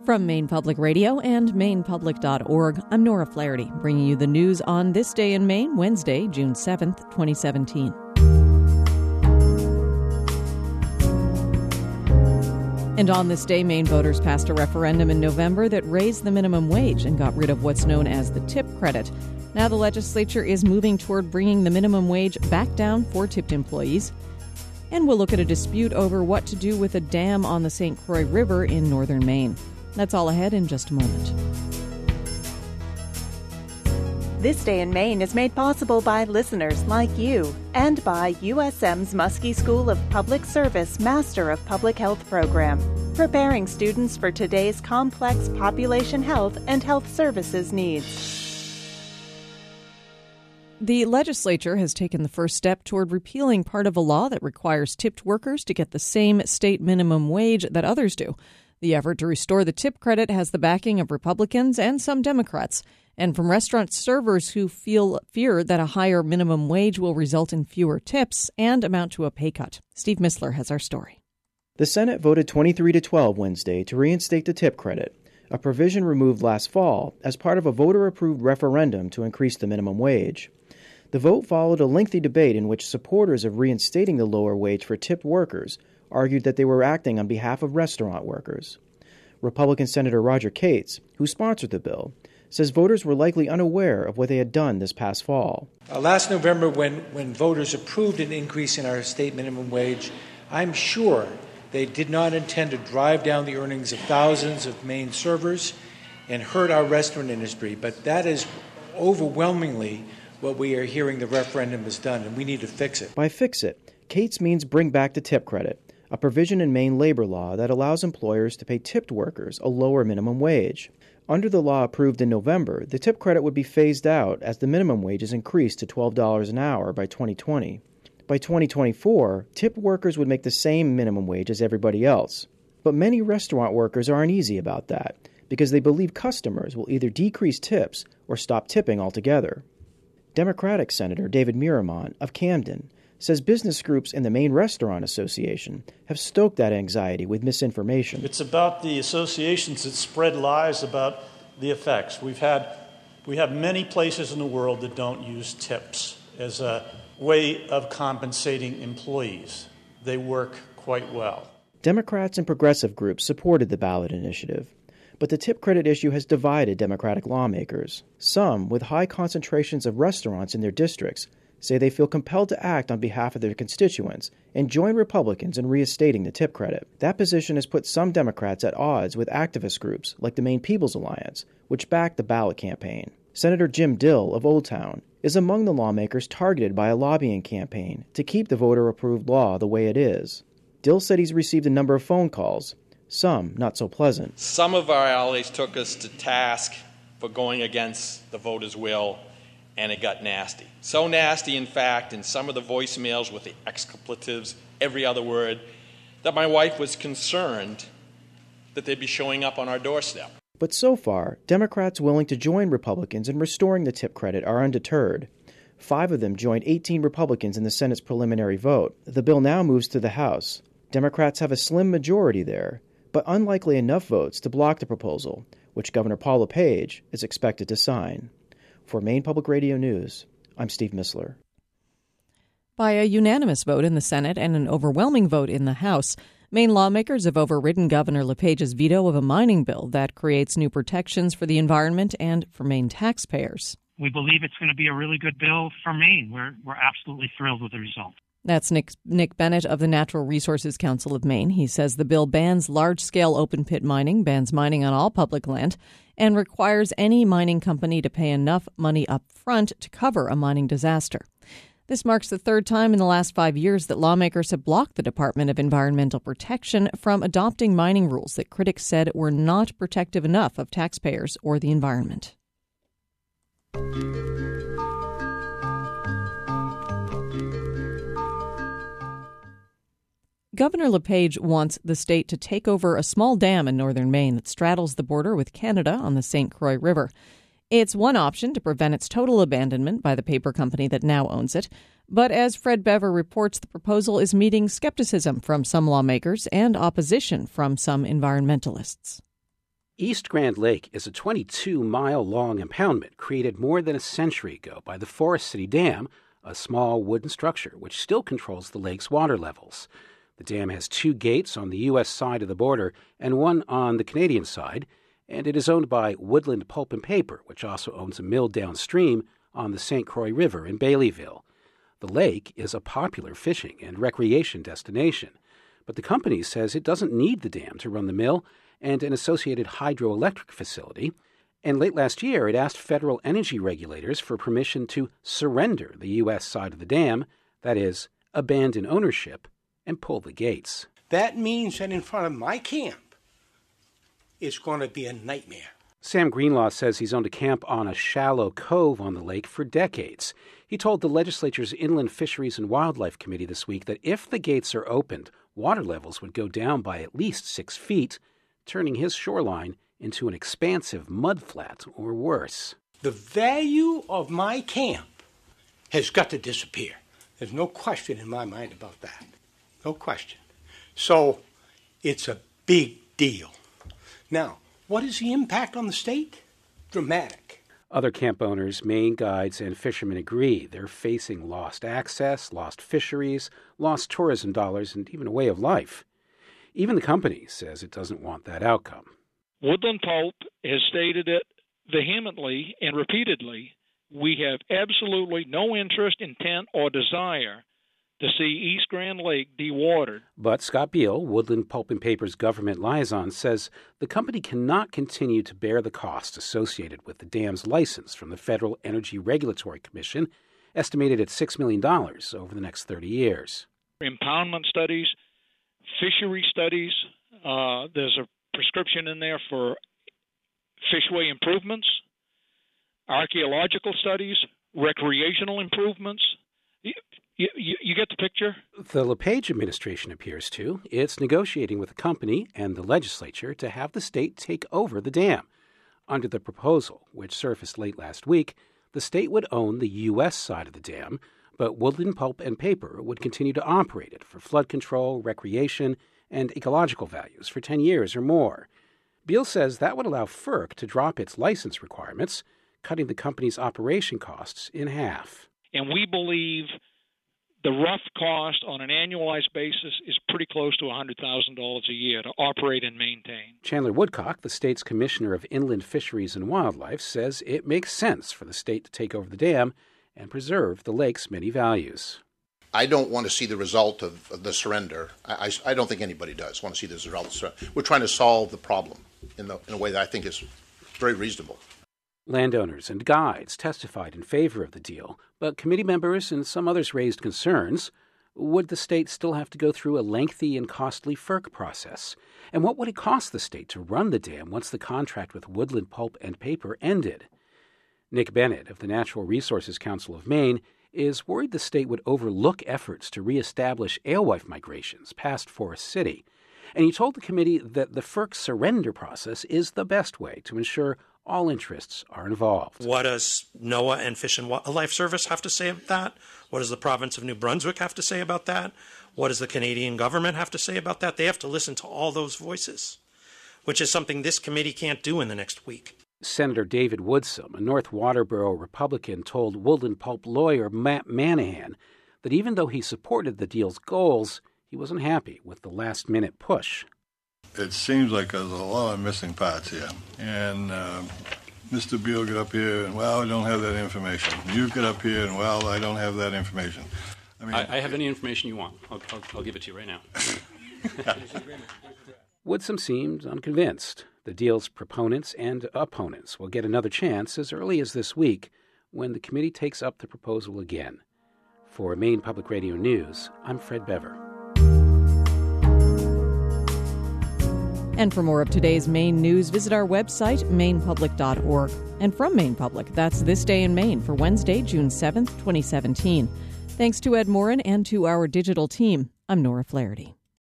From Maine Public Radio and mainepublic.org, I'm Nora Flaherty, bringing you the news on this day in Maine, Wednesday, June 7th, 2017. And on this day, Maine voters passed a referendum in November that raised the minimum wage and got rid of what's known as the tip credit. Now the legislature is moving toward bringing the minimum wage back down for tipped employees. And we'll look at a dispute over what to do with a dam on the St. Croix River in northern Maine. That's all ahead in just a moment. This Day in Maine is made possible by listeners like you and by USM's Muskie School of Public Service Master of Public Health program, preparing students for today's complex population health and health services needs. The legislature has taken the first step toward repealing part of a law that requires tipped workers to get the same state minimum wage that others do. The effort to restore the tip credit has the backing of Republicans and some Democrats, and from restaurant servers who fear that a higher minimum wage will result in fewer tips and amount to a pay cut. Steve Missler has our story. The Senate voted 23-12 Wednesday to reinstate the tip credit, a provision removed last fall as part of a voter-approved referendum to increase the minimum wage. The vote followed a lengthy debate in which supporters of reinstating the lower wage for tipped workers argued that they were acting on behalf of restaurant workers. Republican Senator Roger Cates, who sponsored the bill, says voters were likely unaware of what they had done this past fall. Last November, when voters approved an increase in our state minimum wage, I'm sure they did not intend to drive down the earnings of thousands of Maine servers and hurt our restaurant industry, but that is overwhelmingly what we are hearing the referendum has done, and we need to fix it. By fix it, Cates means bring back the tip credit, a provision in Maine labor law that allows employers to pay tipped workers a lower minimum wage. Under the law approved in November, the tip credit would be phased out as the minimum wage is increased to $12 an hour by 2020. By 2024, tipped workers would make the same minimum wage as everybody else. But many restaurant workers are uneasy about that because they believe customers will either decrease tips or stop tipping altogether. Democratic Senator David Miramont of Camden says business groups in the Maine Restaurant Association have stoked that anxiety with misinformation. It's about the associations that spread lies about the effects. We have many places in the world that don't use tips as a way of compensating employees. They work quite well. Democrats and progressive groups supported the ballot initiative, but the tip credit issue has divided Democratic lawmakers. Some, with high concentrations of restaurants in their districts, say they feel compelled to act on behalf of their constituents and join Republicans in reinstating the tip credit. That position has put some Democrats at odds with activist groups like the Maine People's Alliance, which backed the ballot campaign. Senator Jim Dill of Old Town is among the lawmakers targeted by a lobbying campaign to keep the voter-approved law the way it is. Dill said he's received a number of phone calls, some not so pleasant. Some of our allies took us to task for going against the voters' will, and it got nasty. So nasty, in fact, in some of the voicemails with the expletives, every other word, that my wife was concerned that they'd be showing up on our doorstep. But so far, Democrats willing to join Republicans in restoring the tip credit are undeterred. 5 of them joined 18 Republicans in the Senate's preliminary vote. The bill now moves to the House. Democrats have a slim majority there, but unlikely enough votes to block the proposal, which Governor Paul LePage is expected to sign. For Maine Public Radio News, I'm Steve Missler. By a unanimous vote in the Senate and an overwhelming vote in the House, Maine lawmakers have overridden Governor LePage's veto of a mining bill that creates new protections for the environment and for Maine taxpayers. We believe it's going to be a really good bill for Maine. We're absolutely thrilled with the result. That's Nick Bennett of the Natural Resources Council of Maine. He says the bill bans large-scale open-pit mining, bans mining on all public land, and requires any mining company to pay enough money up front to cover a mining disaster. This marks the third time in the last 5 years that lawmakers have blocked the Department of Environmental Protection from adopting mining rules that critics said were not protective enough of taxpayers or the environment. Governor LePage wants the state to take over a small dam in northern Maine that straddles the border with Canada on the St. Croix River. It's one option to prevent its total abandonment by the paper company that now owns it. But as Fred Bever reports, the proposal is meeting skepticism from some lawmakers and opposition from some environmentalists. East Grand Lake is a 22-mile-long impoundment created more than a century ago by the Forest City Dam, a small wooden structure which still controls the lake's water levels. The dam has 2 gates on the U.S. side of the border and 1 on the Canadian side, and it is owned by Woodland Pulp and Paper, which also owns a mill downstream on the St. Croix River in Baileyville. The lake is a popular fishing and recreation destination, but the company says it doesn't need the dam to run the mill and an associated hydroelectric facility, and late last year it asked federal energy regulators for permission to surrender the U.S. side of the dam, that is, abandon ownership and pull the gates. That means that in front of my camp, it's going to be a nightmare. Sam Greenlaw says he's owned a camp on a shallow cove on the lake for decades. He told the legislature's Inland Fisheries and Wildlife Committee this week that if the gates are opened, water levels would go down by at least 6 feet, turning his shoreline into an expansive mudflat or worse. The value of my camp has got to disappear. There's no question in my mind about that. No question. So it's a big deal. Now, what is the impact on the state? Dramatic. Other camp owners, Maine guides, and fishermen agree they're facing lost access, lost fisheries, lost tourism dollars, and even a way of life. Even the company says it doesn't want that outcome. Woodland Pulp has stated it vehemently and repeatedly. We have absolutely no interest, intent, or desire to see East Grand Lake dewatered. But Scott Beal, Woodland Pulp and Paper's government liaison, says the company cannot continue to bear the cost associated with the dam's license from the Federal Energy Regulatory Commission, estimated at $6 million over the next 30 years. Impoundment studies, fishery studies, there's a prescription in there for fishway improvements, archaeological studies, recreational improvements. You get the picture? The LePage administration appears to. It's negotiating with the company and the legislature to have the state take over the dam. Under the proposal, which surfaced late last week, the state would own the U.S. side of the dam, but Woodland Pulp and Paper would continue to operate it for flood control, recreation, and ecological values for 10 years or more. Beal says that would allow FERC to drop its license requirements, cutting the company's operation costs in half. And we believe the rough cost on an annualized basis is pretty close to $100,000 a year to operate and maintain. Chandler Woodcock, the state's commissioner of Inland Fisheries and Wildlife, says it makes sense for the state to take over the dam and preserve the lake's many values. I don't want to see the result of the surrender. I don't think anybody does want to see the result of the surrender. We're trying to solve the problem in a way that I think is very reasonable. Landowners and guides testified in favor of the deal, but committee members and some others raised concerns. Would the state still have to go through a lengthy and costly FERC process? And what would it cost the state to run the dam once the contract with Woodland Pulp and Paper ended? Nick Bennett of the Natural Resources Council of Maine is worried the state would overlook efforts to reestablish alewife migrations past Forest City. And he told the committee that the FERC surrender process is the best way to ensure all interests are involved. What does NOAA and Fish and Wildlife Service have to say about that? What does the province of New Brunswick have to say about that? What does the Canadian government have to say about that? They have to listen to all those voices, which is something this committee can't do in the next week. Senator David Woodsum, a North Waterboro Republican, told Woodland Pulp lawyer Matt Manahan that even though he supported the deal's goals, he wasn't happy with the last-minute push. It seems like there's a lot of missing parts here. And Mr. Beal got up here and, well, I don't have that information. You get up here and, well, I don't have that information. I have any information you want. I'll give it to you right now. Woodsum seemed unconvinced. The deal's proponents and opponents will get another chance as early as this week when the committee takes up the proposal again. For Maine Public Radio News, I'm Fred Bever. And for more of today's Maine news, visit our website, mainepublic.org. And from Maine Public, that's This Day in Maine for Wednesday, June 7th, 2017. Thanks to Ed Morin and to our digital team. I'm Nora Flaherty.